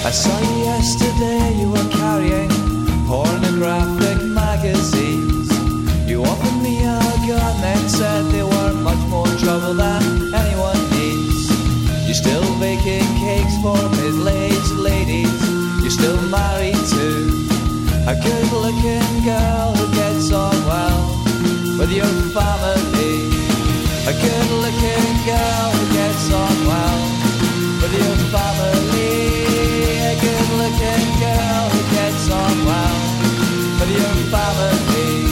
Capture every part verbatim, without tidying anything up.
I saw you yesterday, you were carrying pornographic magazines. You offered me a gun and said they were much more trouble than anyone needs. You're still baking cakes for middle-aged ladies. You're still married to a good-looking girl who gets on well with your family. A good-looking girl who gets on well with your family. A good-looking girl who gets on well with your family.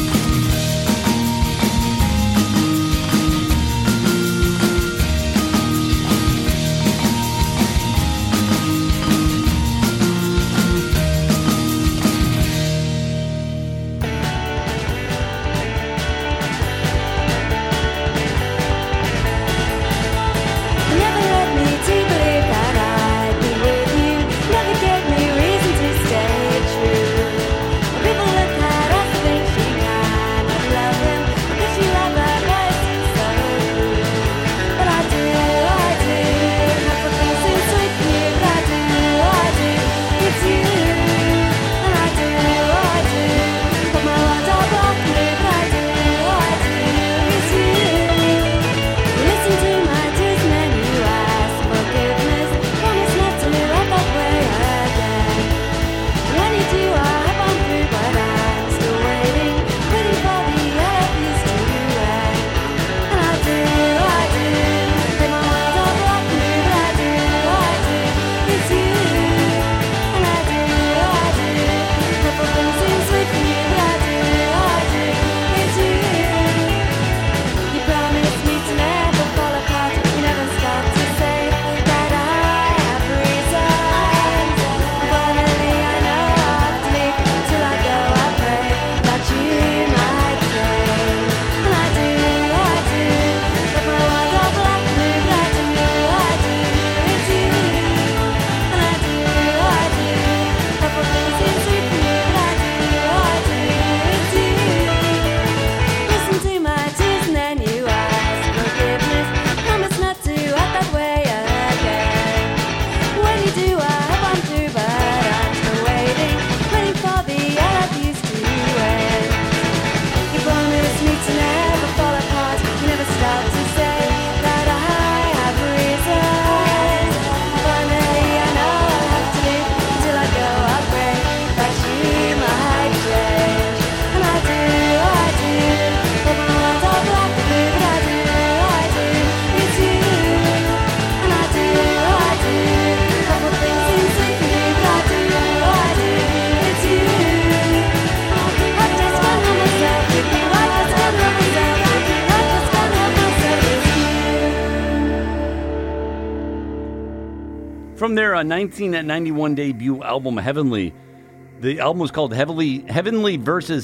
From their uh, nineteen ninety-one debut album, Heavenly. The album was called Heavenly, Heavenly versus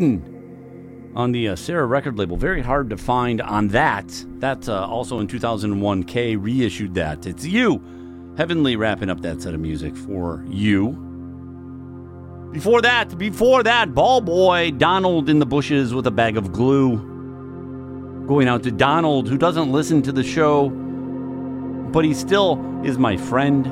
Satan on the uh, Sarah record label. Very hard to find on that. That uh, also in two thousand one, K reissued that. It's You. Heavenly wrapping up that set of music for you. Before that, before that, Ball Boy, Donald in the Bushes with a Bag of Glue. Going out to Donald, who doesn't listen to the show, but he still is my friend.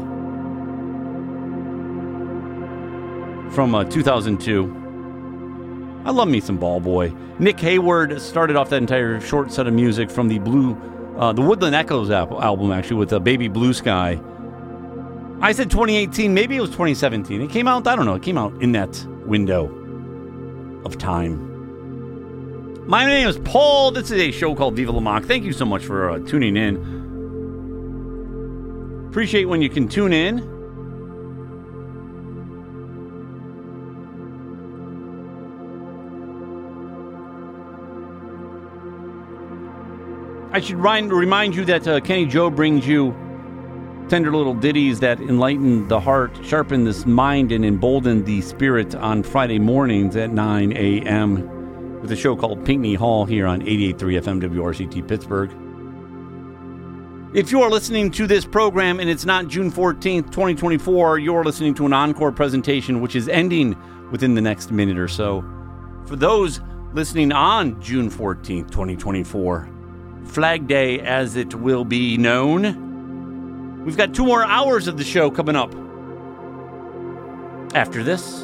From uh, two thousand two. I love me some Ball Boy. Nick Hayward started off that entire short set of music from the Blue, uh, the Woodland Echoes album, actually, with uh, Baby Blue Sky. I said twenty eighteen, maybe it was twenty seventeen. It came out, I don't know, it came out in that window of time. My name is Paul. This is a show called Viva La Mock. Thank you so much for uh, tuning in. Appreciate when you can tune in. I should remind you that uh, Kenny Joe brings you tender little ditties that enlighten the heart, sharpen this mind, and embolden the spirit on Friday mornings at nine a.m. with a show called Pinckney Hall here on eighty-eight point three F M W R C T Pittsburgh. If you are listening to this program and it's not June fourteenth, twenty twenty-four, you're listening to an encore presentation which is ending within the next minute or so. For those listening on June fourteenth, twenty twenty-four, Flag Day as it will be known, we've got two more hours of the show coming up. after this.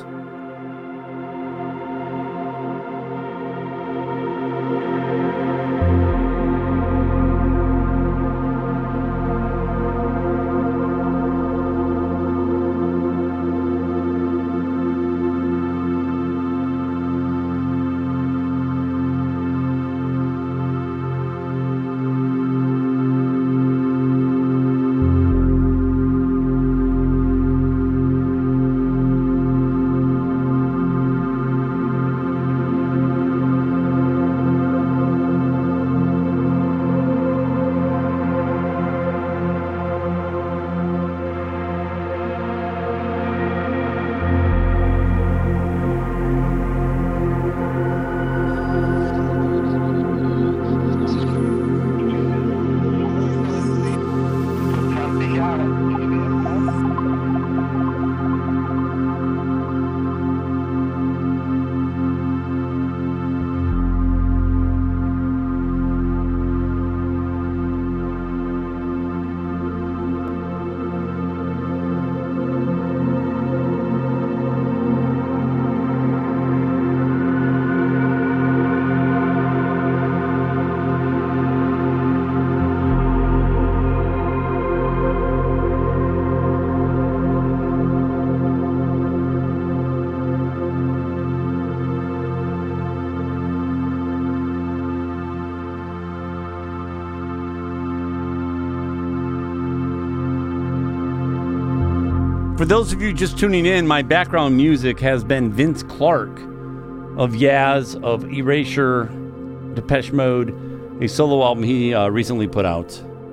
For those of you just tuning in, my background music has been Vince Clarke of Yaz, of Erasure, Depeche Mode, a solo album he uh, recently put out,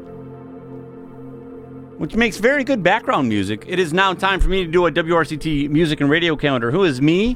which makes very good background music. It is now time for me to do a W R C T music and radio calendar. Who is me?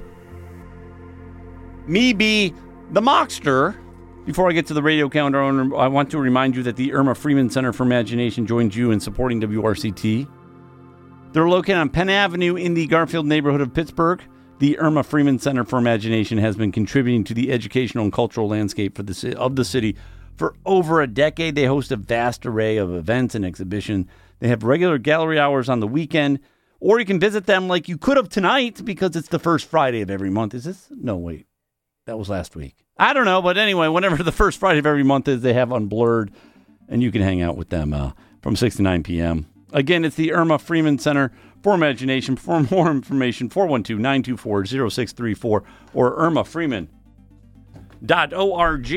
Me be the Mockster. Before I get to the radio calendar, I want to remind you that the Irma Freeman Center for Imagination joins you in supporting W R C T. They're located on Penn Avenue in the Garfield neighborhood of Pittsburgh. The Irma Freeman Center for Imagination has been contributing to the educational and cultural landscape for the, of the city for over a decade. They host a vast array of events and exhibitions. They have regular gallery hours on the weekend, or you can visit them like you could have tonight because it's the first Friday of every month. Is this? No, wait. That was last week. I don't know, but anyway, whenever the first Friday of every month is, they have Unblurred, and you can hang out with them uh, from six to nine p.m. Again, it's the Irma Freeman Center for Imagination. For more information, four one two, nine two four, zero six three four or irma freeman dot org.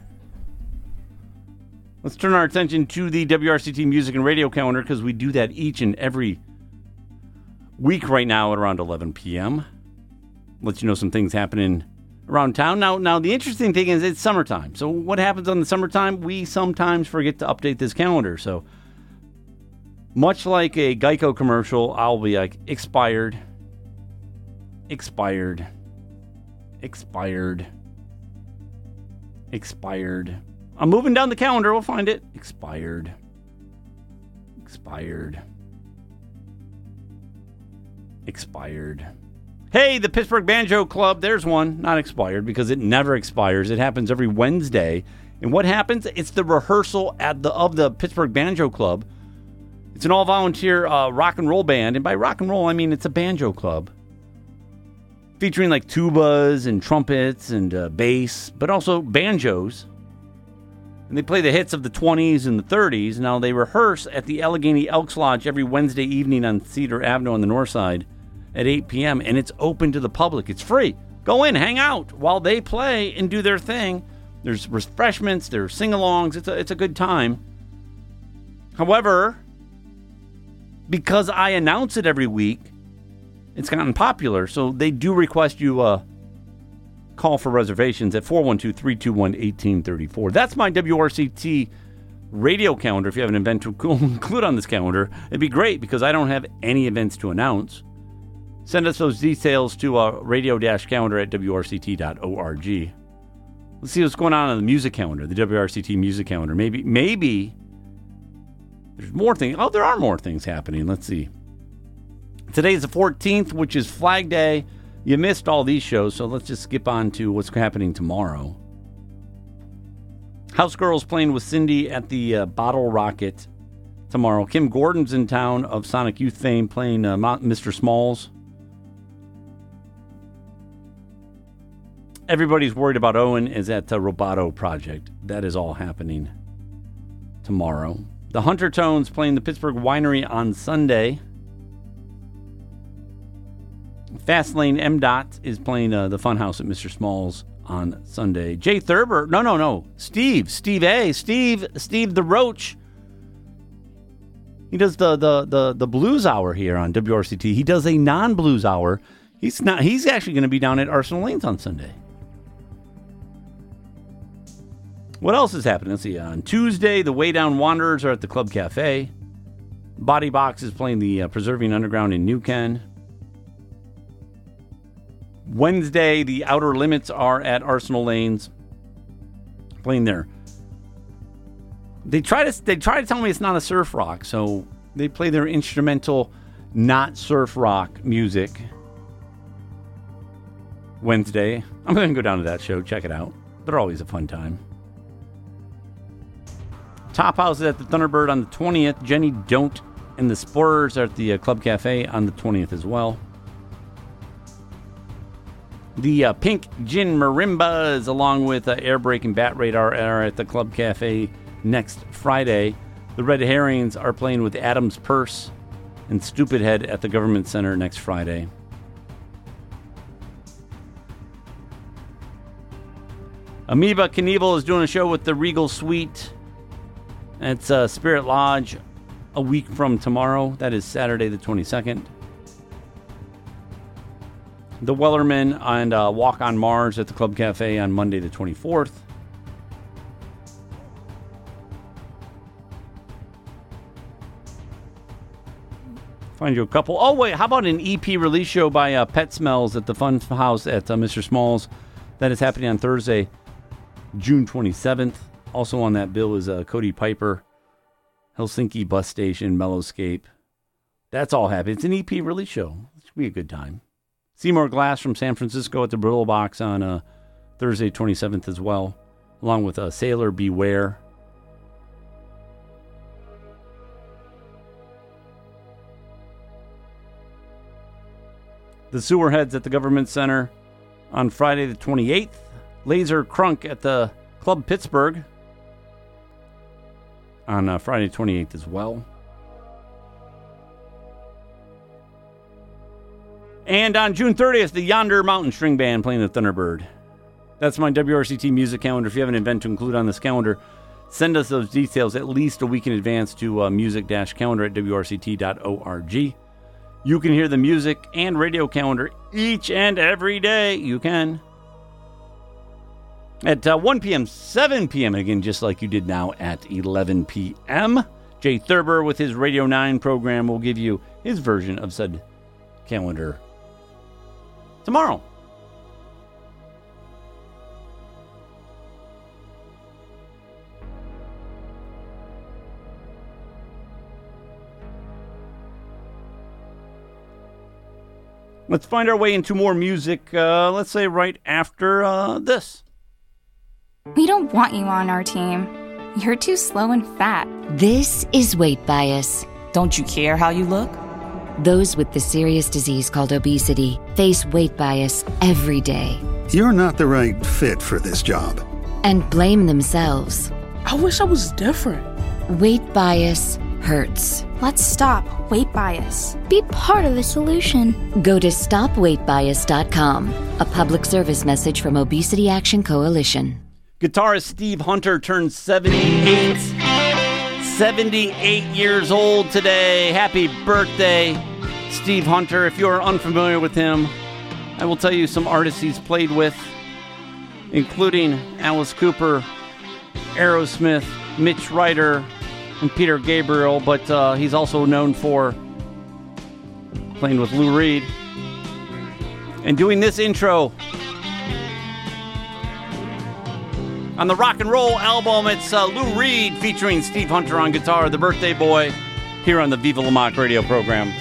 Let's turn our attention to the W R C T music and radio calendar because we do that each and every week right now at around eleven p.m. Let you know some things happening around town. Now, now the interesting thing is it's summertime. So what happens on the summertime? We sometimes forget to update this calendar. So much like a Geico commercial, I'll be like, expired, expired, expired, expired. I'm moving down the calendar. We'll find it. Expired, expired, expired. Hey, the Pittsburgh Banjo Club, there's one. Not expired because it never expires. It happens every Wednesday. And what happens? It's the rehearsal at the of the Pittsburgh Banjo Club. It's an all-volunteer uh, rock and roll band. And by rock and roll, I mean it's a banjo club. Featuring like tubas and trumpets and uh, bass, but also banjos. And they play the hits of the twenties and the thirties. Now, they rehearse at the Allegheny Elks Lodge every Wednesday evening on Cedar Avenue on the north side at eight p.m. And it's open to the public. It's free. Go in, hang out while they play and do their thing. There's refreshments, there's sing-alongs. It's a, it's a good time. However, because I announce it every week, it's gotten popular. So they do request you uh, call for reservations at four one two, three two one, one eight three four. That's my W R C T radio calendar. If you have an event to include on this calendar, it'd be great because I don't have any events to announce. Send us those details to uh, radio-calendar at W R C T dot org. Let's see what's going on on the music calendar, the W R C T music calendar. Maybe, maybe there's more things. Oh, there are more things happening. Let's see. Today is the fourteenth, which is Flag Day. You missed all these shows, so let's just skip on to what's happening tomorrow. House Girls playing with Cindy at the uh, Bottle Rocket tomorrow. Kim Gordon's in town of Sonic Youth fame playing uh, Mister Smalls. everybody's worried about Owen is at the Roboto Project. That is all happening tomorrow. The Hunter Tones playing the Pittsburgh Winery on Sunday. Fastlane M. Dot is playing uh, the Funhouse at Mister Smalls on Sunday. Jay Thurber, no, no, no, Steve, Steve A, Steve, Steve the Roach. He does the the the the blues hour here on W R C T. He does a non-blues hour. He's not. He's actually going to be down at Arsenal Lanes on Sunday. What else is happening? Let's see. On Tuesday, the Way Down Wanderers are at the Club Cafe. Body Box is playing the uh, Preserving Underground in New Ken. Wednesday, the Outer Limits are at Arsenal Lanes, playing there. They try to they try to tell me it's not a surf rock, so they play their instrumental, not surf rock music. Wednesday, I'm going to go down to that show, check it out. They're always a fun time. Top House is at the Thunderbird on the twentieth. Jenny Don't and the Sporers are at the uh, Club Cafe on the twentieth as well. The uh, Pink Gin Marimbas, along with uh, Airbrake and Bat Radar, are at the Club Cafe next Friday. The Red Herrings are playing with Adam's Purse and Stupid Head at the Government Center next Friday. Amoeba Knievel is doing a show with the Regal Suite. It's uh, Spirit Lodge a week from tomorrow. That is Saturday the twenty-second. The Wellerman and uh, Walk on Mars at the Club Cafe on Monday the twenty-fourth. Find you a couple. Oh, wait, how about an E P release show by uh, Pet Smells at the Fun House at uh, Mister Smalls? That is happening on Thursday, June twenty-seventh. Also on that bill is uh, Cody Piper, Helsinki Bus Station, Mellowscape. That's all happening. It's an E P release show. It should be a good time. Seymour Glass from San Francisco at the Brittle Box on uh, Thursday, twenty-seventh as well, along with uh, Sailor Beware. The Sewerheads at the Government Center on Friday the twenty-eighth. Laser Crunk at the Club Pittsburgh on uh, Friday the twenty-eighth as well. And on June thirtieth, the Yonder Mountain String Band playing the Thunderbird. That's my W R C T music calendar. If you have an event to include on this calendar, send us those details at least a week in advance to uh, music-calendar at W R C T dot org. You can hear the music and radio calendar each and every day. You can. At uh, one p.m., seven p.m., again, just like you did now at eleven p.m. Jay Thurber with his Radio nine program will give you his version of said calendar tomorrow. Let's find our way into more music, uh, let's say right after uh, this. We don't want you on our team. You're too slow and fat. This is weight bias. Don't you care how you look? Those with the serious disease called obesity face weight bias every day. You're not the right fit for this job. And blame themselves. I wish I was different. Weight bias hurts. Let's stop weight bias. Be part of the solution. Go to stop weight bias dot com, a public service message from Obesity Action Coalition. Guitarist Steve Hunter turned seventy-eight. seventy-eight years old today. Happy birthday, Steve Hunter. If you're unfamiliar with him, I will tell you some artists he's played with, including Alice Cooper, Aerosmith, Mitch Ryder, and Peter Gabriel, but uh, he's also known for playing with Lou Reed and doing this intro on the rock and roll album. It's uh, Lou Reed featuring Steve Hunter on guitar, the birthday boy, here on the Viva La Mock radio program.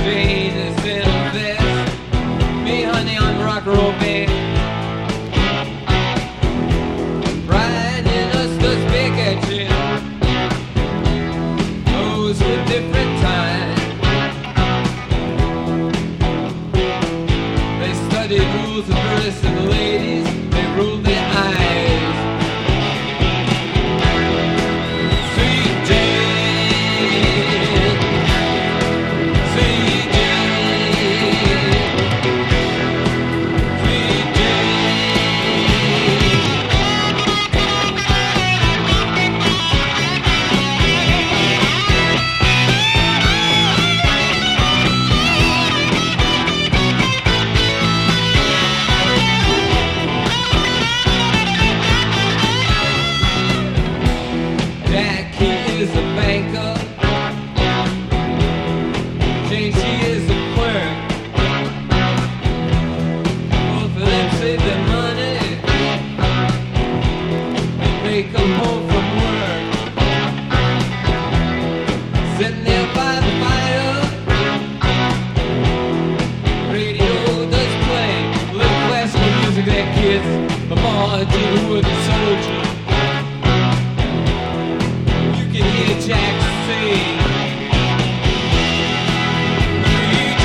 strangers in a vest. Me, honey, on the rock and roll band. Brian and us does big action. Those were different times. They studied rules of verse and the ladies, they ruled their eyes. Sweet Jane, sweet Jane, sweet Jackie is a banker. Jane, she is a clerk. Both of them save their money when they come home from work. Sitting there by the fire, radio does play little classical music that kids, the ball, the wooden soldier. You can hear Jack sing. Sweet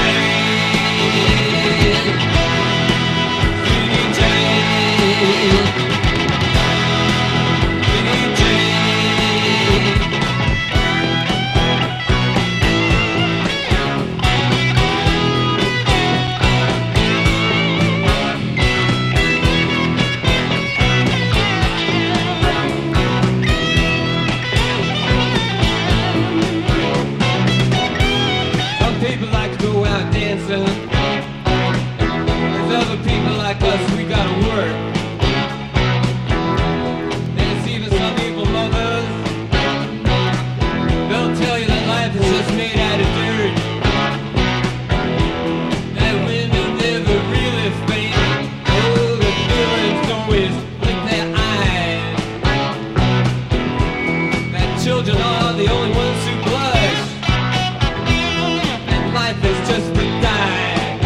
Jane, sweet Jane, sweet Jane. Some people like to go out dancing. There's other people like us, we gotta work. There's even some evil mothers. They'll tell you that life is just made out of dirt. That women never really faint. Oh, the feelings always blink their eyes. That children are the only ones who blush. And life is just a die.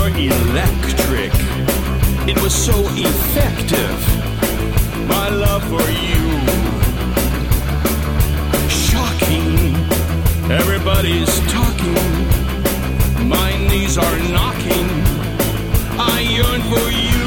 more electric. It was so effective. My love for you. Shocking. Everybody's talking. My knees are knocking. I yearn for you.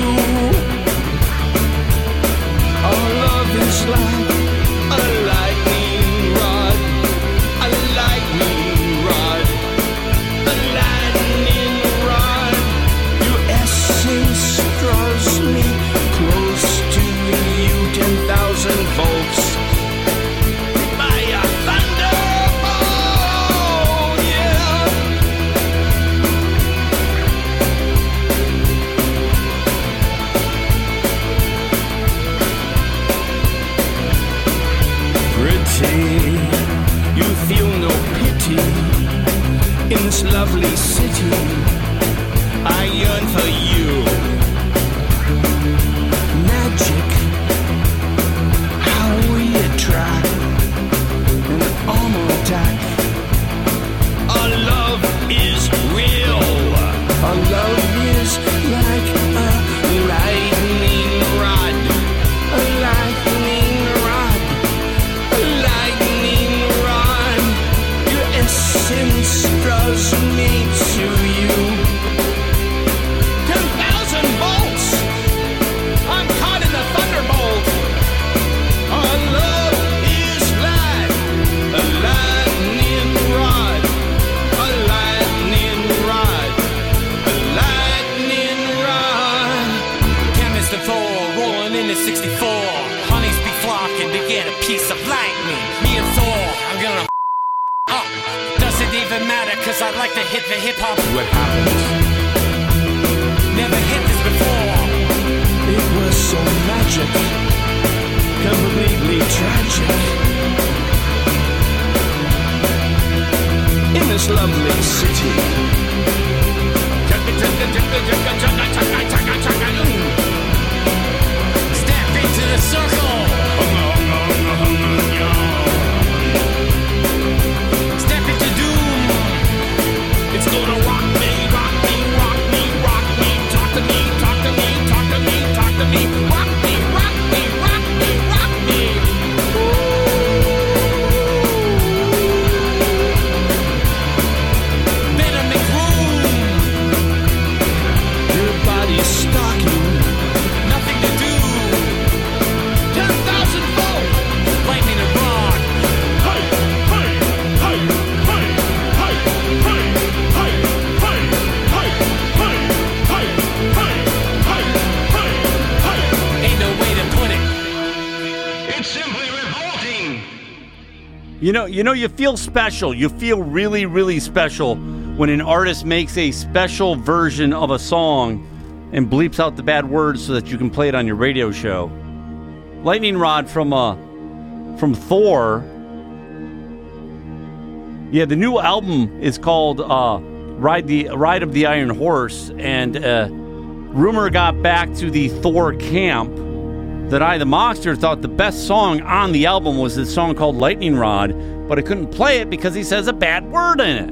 Our love is like a lightning rod. A lightning rod. A lightning rod. Your essence draws me close to you. Ten thousand volts. By a thunderbolt, yeah. Pretty, you feel no pity in this lovely city. I yearn for you. Magic, how we attract an armor attack. Our love is real. Our love is like a lightning rod. A lightning rod. A lightning rod. Your essence draws me to you. Ten thousand volts. I'm caught in the thunderbolt. Our love is like a lightning rod. A lightning rod. A lightning rod. Chemist and Thor rolling into sixty-four. Honeys be flocking to get a piece of lightning. Me and Thor, I'm gonna up. Doesn't even matter, cause I like to hit the hip hop. What happened? Never hit this before. It was so magic. Completely tragic. In this lovely city. Step into the circle. Step into doom. It's gonna rock me, rock me, rock me, rock me. Talk to me, talk to me, talk to me, talk to me. Rock me, rock me, rock me, rock me. Better make room. Your body's stocking. Nothing to do. Ten thousand volts. Lightning and rod. Hey, hey, hey, hey, hey, hey, hey, hey, hey, hey, hey, hey, hey, hey, hey. Ain't no way to put it. It's simply revolting. You know, you know, you feel special. You feel really, really special when an artist makes a special version of a song and bleeps out the bad words so that you can play it on your radio show. Lightning Rod from uh, from Thor. Yeah, the new album is called uh, "Ride the Ride of the Iron Horse," and uh, rumor got back to the Thor camp that I, the Mockster, thought the best song on the album was this song called Lightning Rod, but I couldn't play it because he says a bad word in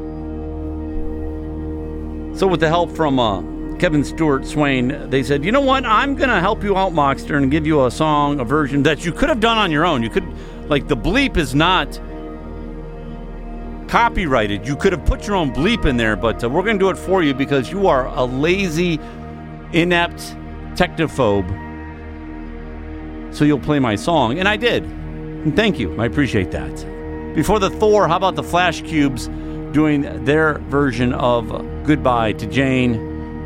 it. So with the help from uh, Kevin Stewart Swain, they said, you know what, I'm going to help you out, Mockster, and give you a song, a version that you could have done on your own. You could, like, the bleep is not copyrighted. You could have put your own bleep in there, but uh, we're going to do it for you because you are a lazy, inept technophobe. So you'll play my song. And I did. And thank you. I appreciate that. Before the Thor, how about the Flash Cubes doing their version of Goodbye to Jane?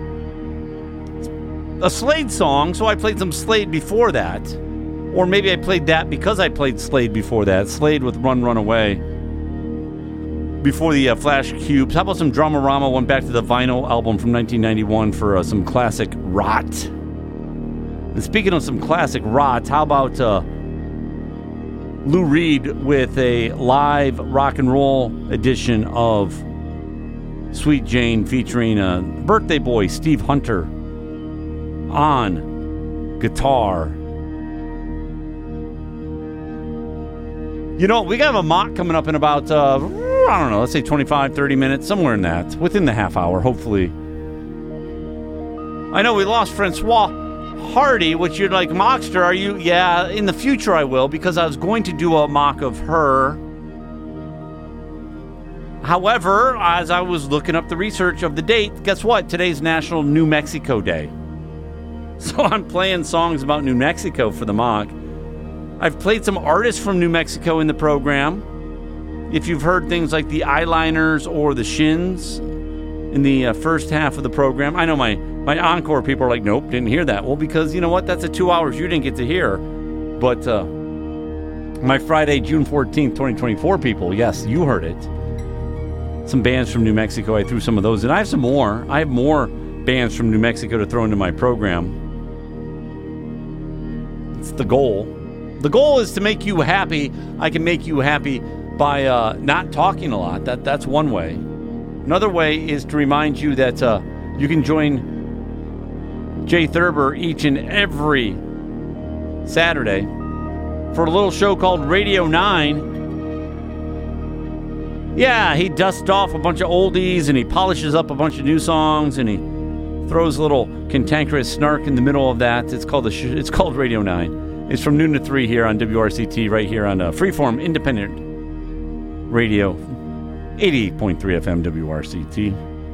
A Slade song, so I played some Slade before that. Or maybe I played that because I played Slade before that. Slade with Run, Run Away. Before the uh, Flash Cubes. How about some Dramarama? Went back to the vinyl album from nineteen ninety-one for uh, some classic rot. And speaking of some classic rot, how about uh, Lou Reed with a live rock and roll edition of Sweet Jane featuring uh, birthday boy Steve Hunter on guitar. You know, we got a mock coming up in about, uh, I don't know, let's say twenty-five, thirty minutes, somewhere in that, within the half hour, hopefully. I know we lost Francois Hardy, which you're like, Mockster, are you? Yeah, in the future I will, because I was going to do a mock of her. However, as I was looking up the research of the date, guess what? Today's National New Mexico Day. So I'm playing songs about New Mexico for the mock. I've played some artists from New Mexico in the program. If you've heard things like the Eyeliners or the Shins in the uh, first half of the program, I know my, my encore people are like, nope, didn't hear that. Well, because you know what? That's a two hours you didn't get to hear. But uh, my Friday, June fourteenth, twenty twenty-four people, yes, you heard it. Some bands from New Mexico, I threw some of those in. I have some more. I have more bands from New Mexico to throw into my program. It's the goal. The goal is to make you happy. I can make you happy by uh, not talking a lot. That That's one way. Another way is to remind you that uh, you can join Jay Thurber each and every Saturday for a little show called Radio nine. Yeah, he dusts off a bunch of oldies and he polishes up a bunch of new songs and he throws a little cantankerous snark in the middle of that. It's called the sh- it's called Radio nine. It's from noon to three here on W R C T, right here on uh, Freeform Independent Radio, eighty-eight point three F M W R C T.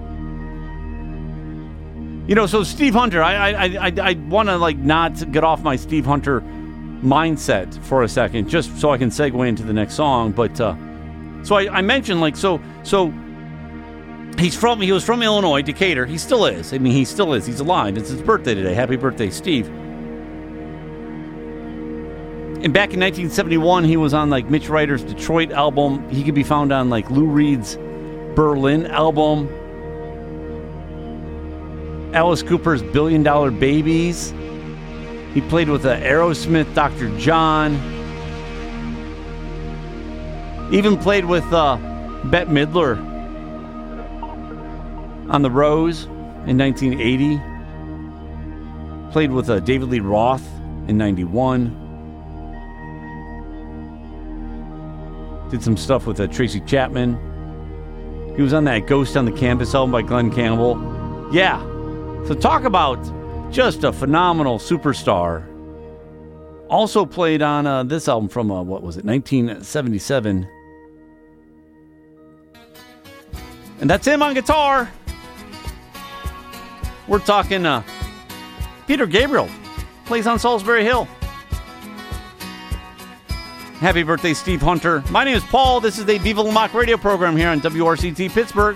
You know, so Steve Hunter, I I I, I want to like not get off my Steve Hunter mindset for a second, just so I can segue into the next song. But uh, so I, I mentioned like so so he's from he was from Illinois, Decatur. He still is. I mean, he still is. He's alive. It's his birthday today. Happy birthday, Steve. And back in nineteen seventy-one, he was on like Mitch Ryder's Detroit album. He could be found on like Lou Reed's Berlin album. Alice Cooper's Billion Dollar Babies. He played with uh, Aerosmith, Doctor John. Even played with uh, Bette Midler on The Rose in nineteen eighty. Played with uh, David Lee Roth in ninety-one. Did some stuff with uh, Tracy Chapman. He was on that Ghost on the Campus album by Glenn Campbell. Yeah. So talk about just a phenomenal superstar. Also played on uh, this album from, uh, what was it, nineteen seventy-seven. And that's him on guitar. We're talking uh, Peter Gabriel. Plays on Salisbury Hill. Happy birthday, Steve Hunter. My name is Paul. This is the Viva La Mock radio program here on W R C T Pittsburgh.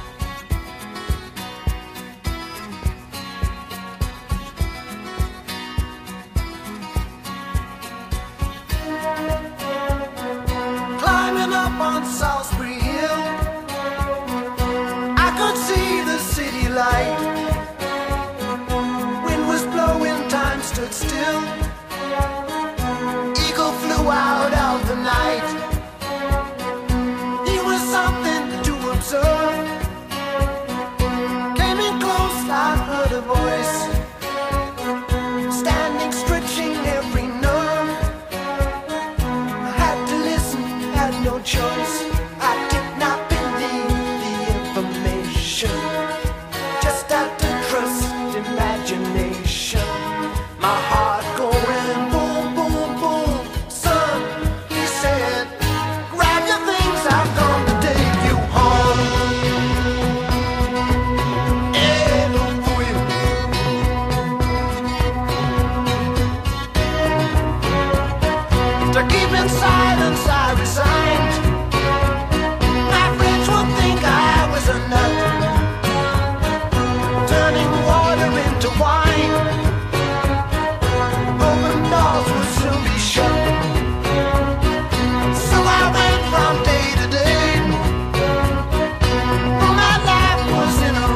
Climbing up on Salisbury Hill, I could see the city light. Wind was blowing, time stood still. Flew out of the night. He was something to observe. Came in close, I heard a voice, standing, stretching every nerve. I had to listen, had no choice. I did not believe the information, just had to trust imagination. My heart going boom, boom, boom. Silence, I resigned. My friends would think I was a nut, turning water into wine. Open doors would soon be shut. So I went from day to day, for my life was in a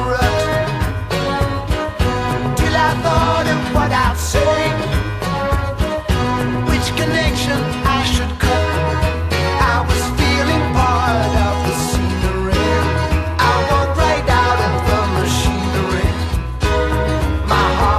rut, till I thought of what I'd say, which connection I should cut. I was feeling part of the scenery. I walked right out of the machinery. My heart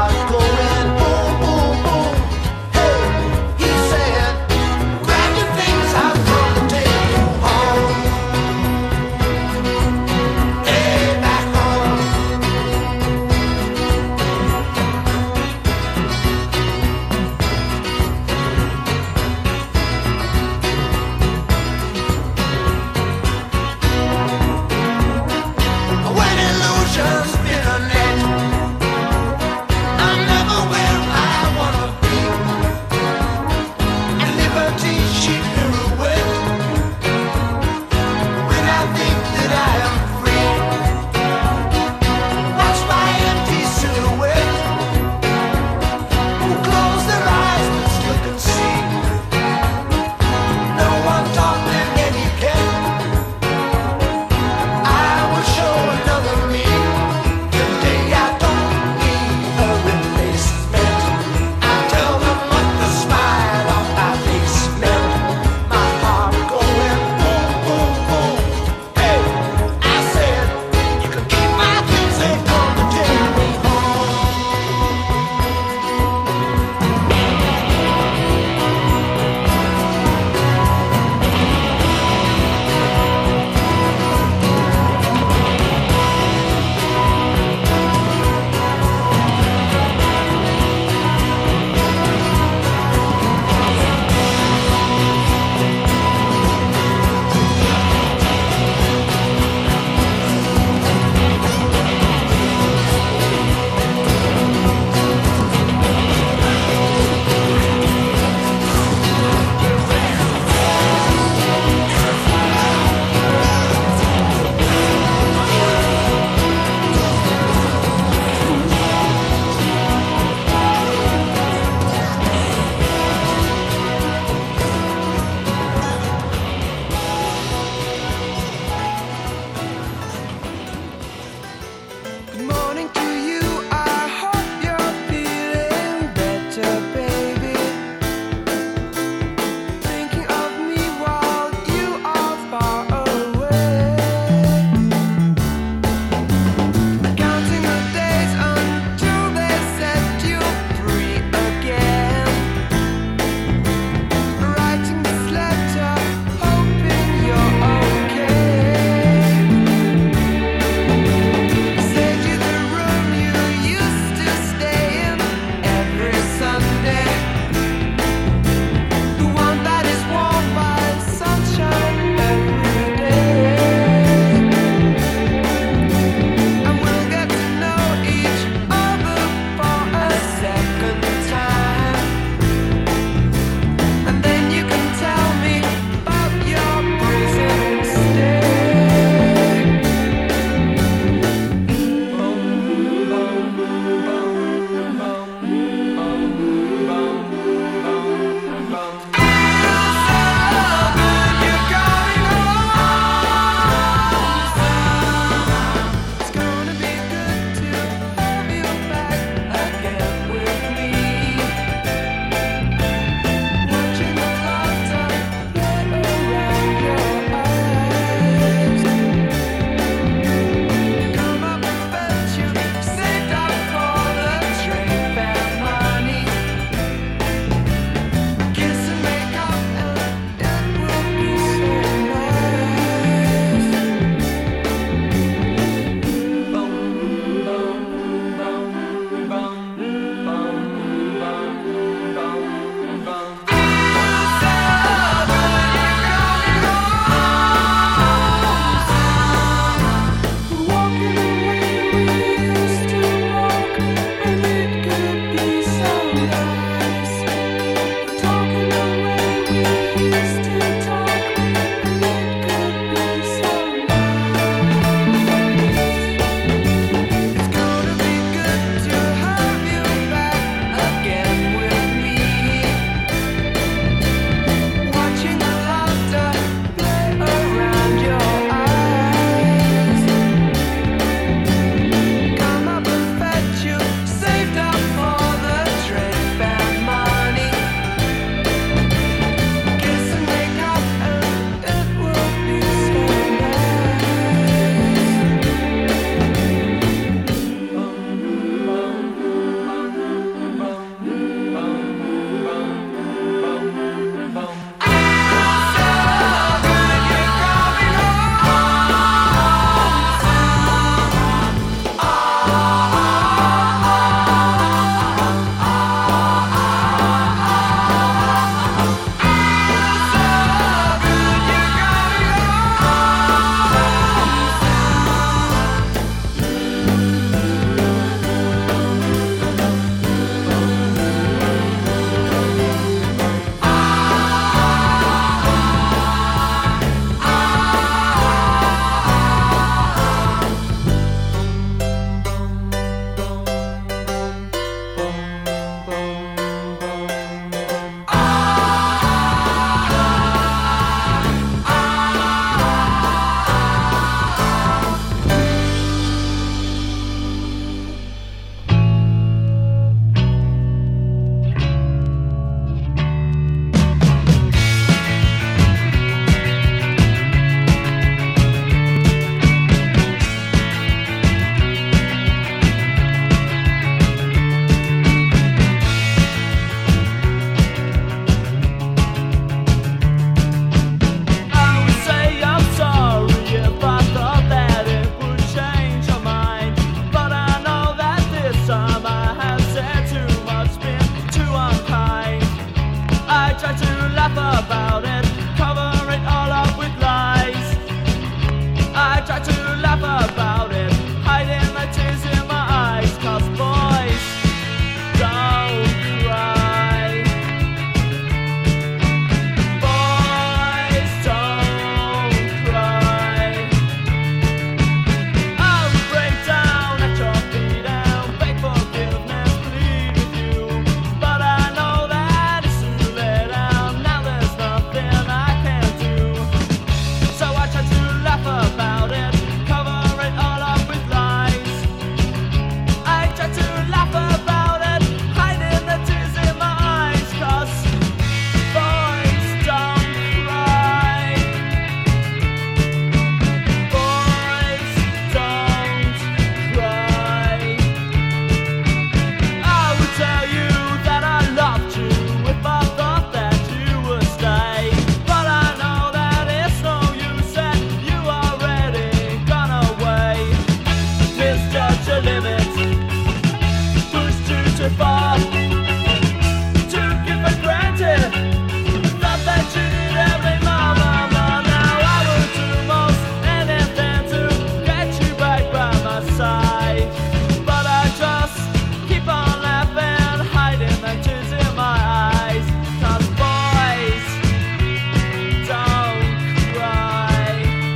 you for? Took it for granted. Thought that you did every more, more, more. Now I will do most anything to get you back by my side. But I just keep on laughing, hiding the tears in my eyes. Cause boys don't cry.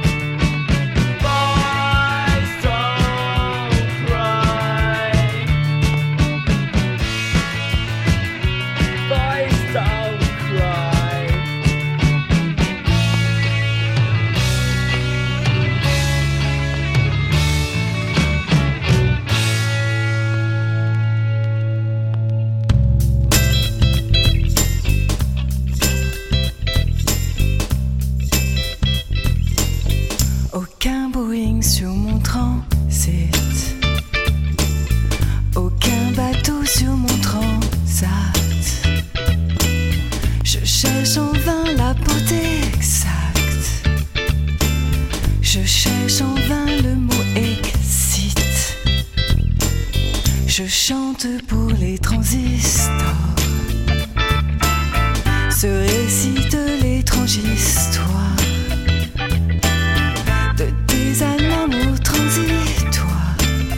Boys don't cry. Boys don't cry. Aucun Boeing sur mon transit. Aucun bateau sur mon transat. Je cherche en vain la portée exacte. Je cherche en vain le mot excite. Je chante pour les transistors. Se récite l'étrange histoire de tes amours transitoires,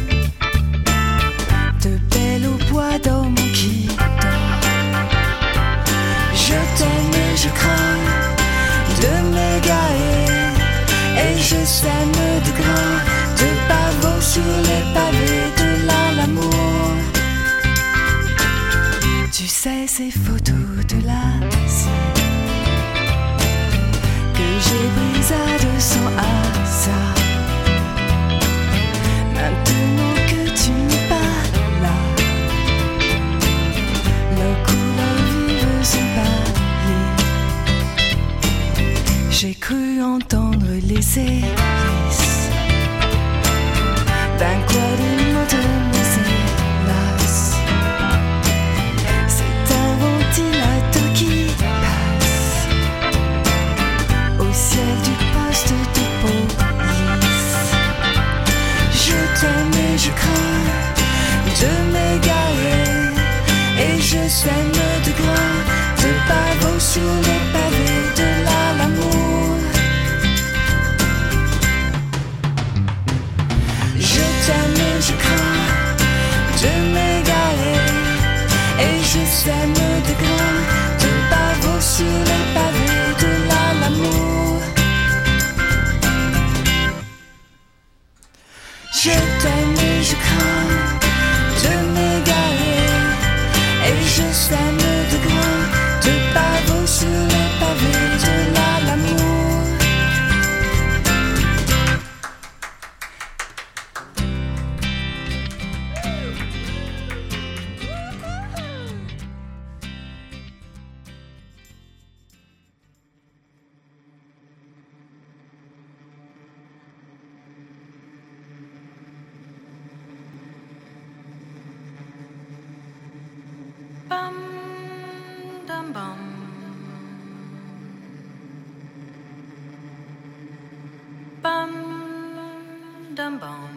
de belles au bois dormant qui dort. Je t'aime et je crains de m'égarer, et je sème de grains de pavots sur les pavés de l'amour. Tu sais ces photos de l'Asie que j'ai brisées de son hasard. Maintenant que tu n'es pas là, leurs couleurs vives sont pâlies. J'ai cru entendre les hélices d'un quadrille de mes hélas. C'est un ventilateur qui passe au ciel du poste de police. Je t'aime et je crains de m'égarer, et je sème de grains de pavots sur les pavés de l'amour. Je t'aime et je crains de m'égarer, et je sème de grains de pavots sur les pavés de l'amour. Je t'aime et je crains de m'égarer, et je sème de grains de pavots sur les pavés de l'amour. Bum dum bum. Bum dum bum.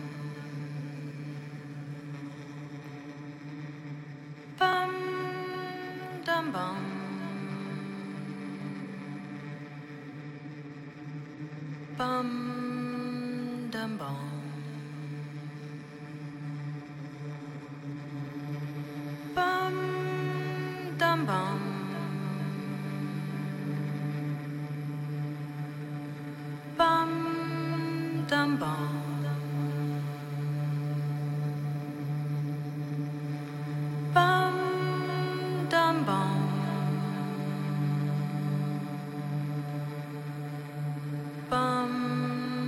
Bum dum bum. Bum dum bum. Bum dum bum. Bum dum bum. Bum dum bum. Bum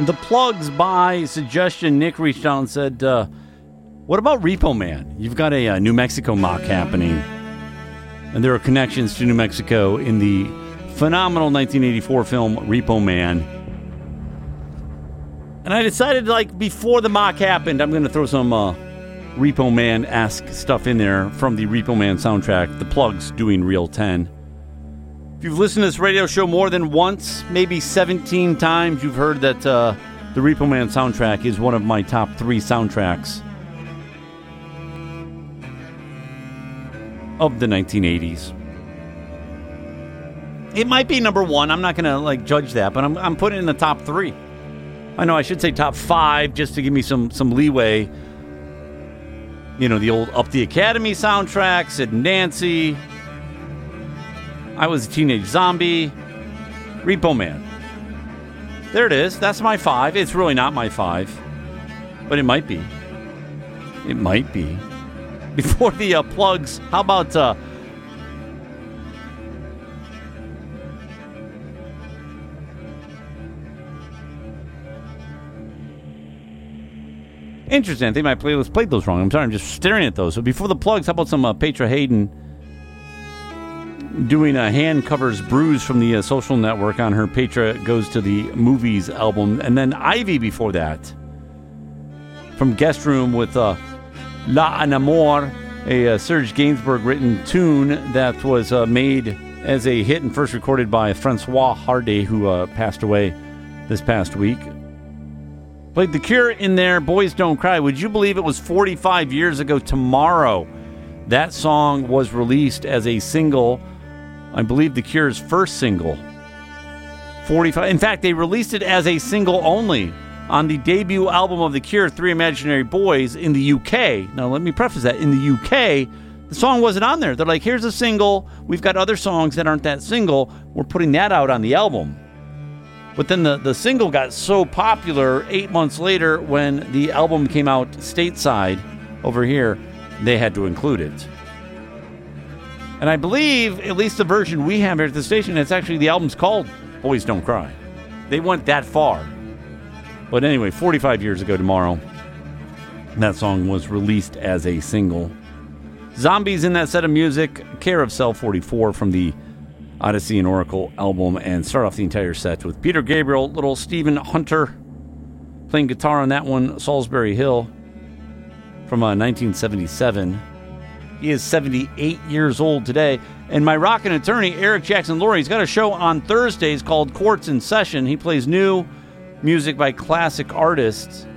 The Plugs by suggestion. Nick reached out and said, uh, what about Repo Man? You've got a, a New Mexico mock happening. And there are connections to New Mexico in the phenomenal nineteen eighty-four film Repo Man. And I decided, like, before the mock happened, I'm going to throw some uh, Repo Man-esque stuff in there from the Repo Man soundtrack. The Plugs doing Reel ten. If you've listened to this radio show more than once, maybe seventeen times, you've heard that uh, the Repo Man soundtrack is one of my top three soundtracks of the nineteen eighties. It might be number one. I'm not going to like judge that, but I'm I'm putting it in the top three. I know I should say top five just to give me some some leeway. You know, the old Up the Academy soundtrack, Sid and Nancy, I Was a Teenage Zombie, Repo Man. There it is. That's my five. It's really not my five, but it might be. It might be. Before the uh, plugs, how about uh, interesting. I think my playlist played those wrong. I'm sorry. I'm just staring at those. So before the plugs, how about some uh, Petra Hayden doing a Hand Covers Bruise from the uh, Social Network on her Petra Goes to the Movies album. And then Ivy before that from Guest Room with uh, La Enamor, a uh, Serge Gainsbourg written tune that was uh, made as a hit and first recorded by Francois Hardy, who uh, passed away this past week. Played The Cure in there, Boys Don't Cry. Would you believe it was forty-five years ago tomorrow? That song was released as a single, I believe The Cure's first single. forty-five. In fact, they released it as a single only on the debut album of The Cure, Three Imaginary Boys, in the U K. Now, let me preface that. In the U K, the song wasn't on there. They're like, here's a single. We've got other songs that aren't that single. We're putting that out on the album. But then the, the single got so popular eight months later when the album came out stateside over here, they had to include it. And I believe, at least the version we have here at the station, it's actually the album's called Boys Don't Cry. They went that far. But anyway, forty-five years ago tomorrow, that song was released as a single. Zombies in that set of music, Care of Cell forty-four from the Odyssey and Oracle album, and start off the entire set with Peter Gabriel, little Stephen Hunter playing guitar on that one, Salisbury Hill from uh, nineteen seventy-seven. He is seventy-eight years old today. And my rockin' attorney, Eric Jackson Laurie, he's got a show on Thursdays called Courts in Session. He plays new music by classic artists.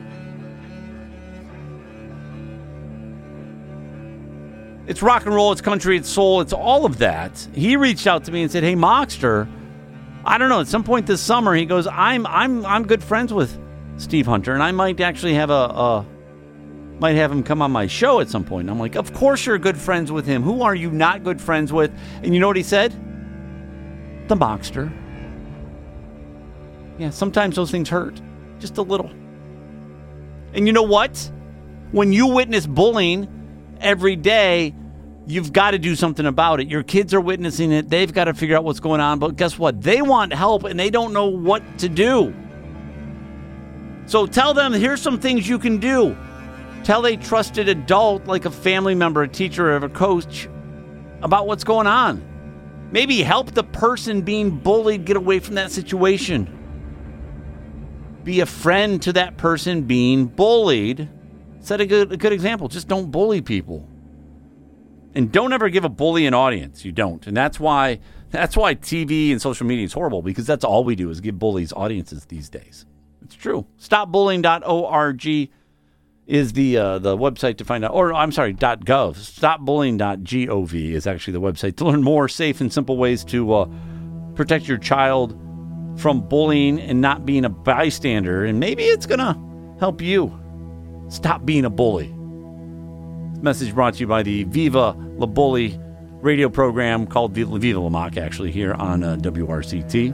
It's rock and roll, it's country, it's soul, it's all of that. He reached out to me and said, hey, Mockster, I don't know, at some point this summer, he goes, I'm I'm I'm good friends with Steve Hunter, and I might actually have a, a might have him come on my show at some point. And I'm like, of course you're good friends with him. Who are you not good friends with? And you know what he said? The Mockster. Yeah, sometimes those things hurt. Just a little. And you know what? When you witness bullying every day, you've got to do something about it. Your kids are witnessing it. They've got to figure out what's going on. But guess what? They want help, and they don't know what to do. So tell them, here's some things you can do. Tell a trusted adult, like a family member, a teacher, or a coach, about what's going on. Maybe help the person being bullied get away from that situation. Be a friend to that person being bullied. Set a good, a good example. Just don't bully people. And don't ever give a bully an audience. You don't. And that's why that's why T V and social media is horrible, because that's all we do is give bullies audiences these days. It's true. stop bullying dot org is the uh, the website to find out. Or, I'm sorry, .gov. stop bullying dot gov is actually the website to learn more safe and simple ways to uh, protect your child from bullying and not being a bystander. And maybe it's going to help you stop being a bully. This message brought to you by the Viva La Bully radio program called Viva, Viva La Mock, actually, here on uh, W R C T.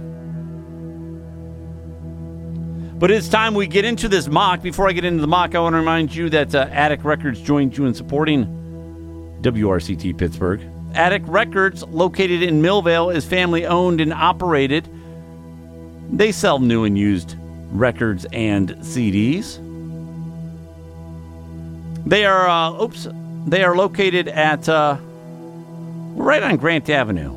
But it's time we get into this mock. Before I get into the mock, I want to remind you that uh, Attic Records joined you in supporting W R C T Pittsburgh. Attic Records, located in Millvale, is family-owned and operated. They sell new and used records and C Ds. They are, uh, oops, they are located at, uh, right on Grant Avenue.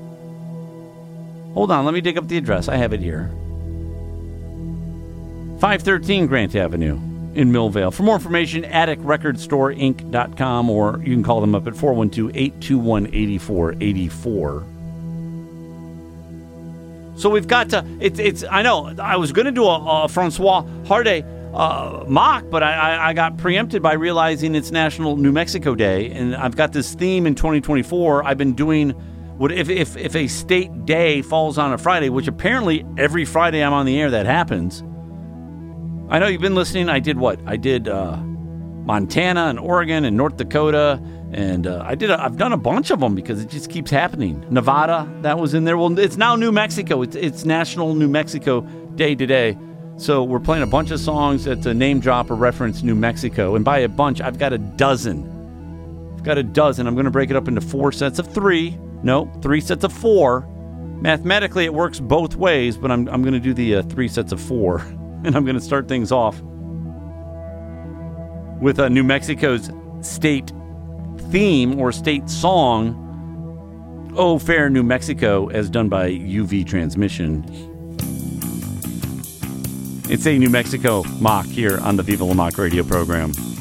Hold on, let me dig up the address. I have it here. five thirteen Grant Avenue in Millvale. For more information, attic record store inc dot com, or you can call them up at four one two, eight two one, eight four eight four. So we've got to, it's, it's I know, I was going to do a, a Francois Hardy uh, mock, but I, I, I got preempted by realizing it's National New Mexico Day, and I've got this theme in twenty twenty-four. I've been doing, what if, if, if a state day falls on a Friday, which apparently every Friday I'm on the air that happens. I know you've been listening. I did what? I did uh, Montana and Oregon and North Dakota, and uh, I did. A, I've done a bunch of them because it just keeps happening. Nevada, that was in there. Well, it's now New Mexico. It's, it's National New Mexico Day today, so we're playing a bunch of songs that uh, name drop or reference New Mexico. And by a bunch, I've got a dozen. I've got a dozen. I'm going to break it up into four sets of three. No, three sets of four. Mathematically, it works both ways, but I'm I'm going to do the uh, three sets of four. And I'm going to start things off with uh, New Mexico's state theme or state song, Oh Fair New Mexico, as done by U V Transmission. It's a New Mexico mock here on the Viva La Mock radio program.